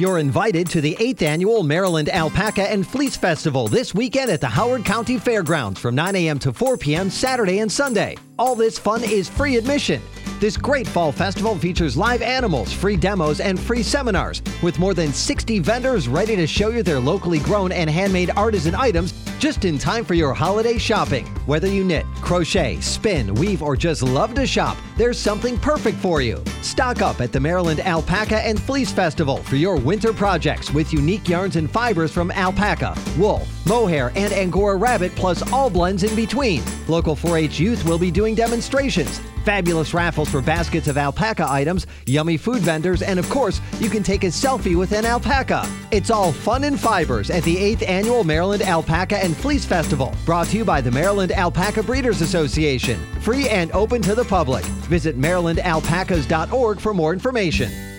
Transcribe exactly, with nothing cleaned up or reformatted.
You're invited to the eighth Annual Maryland Alpaca and Fleece Festival this weekend at the Howard County Fairgrounds from nine a.m. to four p.m. Saturday and Sunday. All this fun is free admission. This great fall festival features live animals, free demos, and free seminars, with more than sixty vendors ready to show you their locally grown and handmade artisan items just in time for your holiday shopping. Whether you knit, crochet, spin, weave, or just love to shop, there's something perfect for you. Stock up at the Maryland Alpaca and Fleece Festival for your winter projects with unique yarns and fibers from alpaca, wool, mohair, and Angora rabbit, plus all blends in between. Local four H youth will be doing demonstrations, fabulous raffles for baskets of alpaca items, yummy food vendors, and of course, you can take a selfie with an alpaca. It's all fun and fibers at the eighth Annual Maryland Alpaca and Fleece Festival, brought to you by the Maryland Alpaca Breeders Association. Free and open to the public. Visit maryland alpacas dot org for more information.